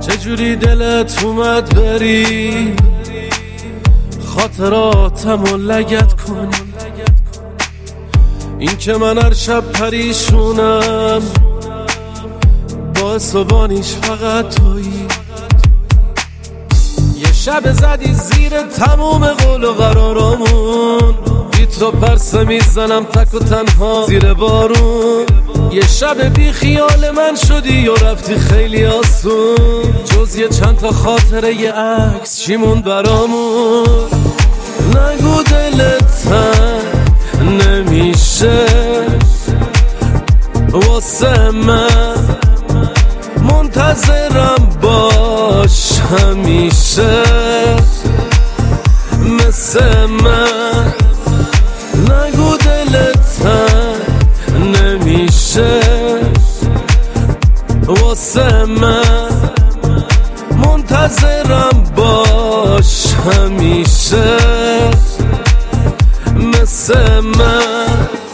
چجوری دلت اومد بری خاطراتمو لگد کنی؟ این که من هر شب پریشونم باعث و بانیش فقط تویی. یه شب زدی زیر تموم قول و قرارامون، بی تو پرسه میزنم تک و تنها زیر بارون. یه شب بی خیال من شدی و رفتی خیلی آسون، جز یه چند تا خاطره یه عکس چی موند برامون؟ نگو دلت تنگ نمیشه واسه من، منتظرم باش همیشه مثل من. نگو دلت تنگ نمیشه واسه من، منتظرم باش همیشه مثل من.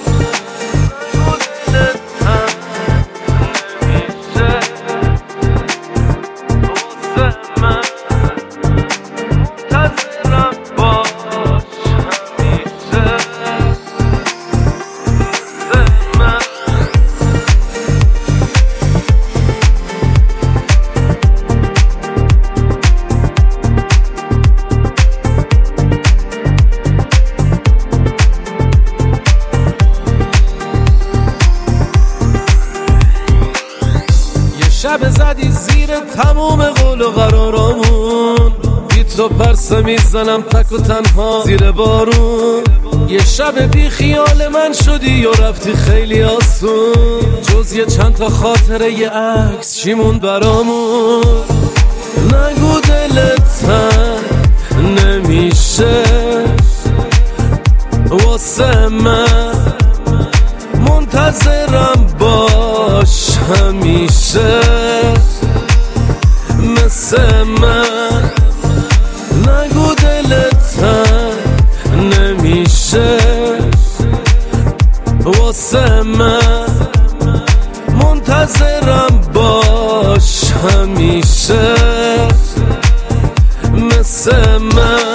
شب زدی زیر تموم قول و قرارامون، بی تو پرسه میزنم تک و تنها زیر بارون. یه شب بی خیال من شدی و رفتی خیلی آسون، جز یه چند تا خاطره یه عکس چی موند برامون؟ نگو دلت تنگ نمیشه واسه من، منتظرم باش همیشه مثل من. نگو دلت تنگ نمیشه واسه من، منتظرم باش همیشه مثل من.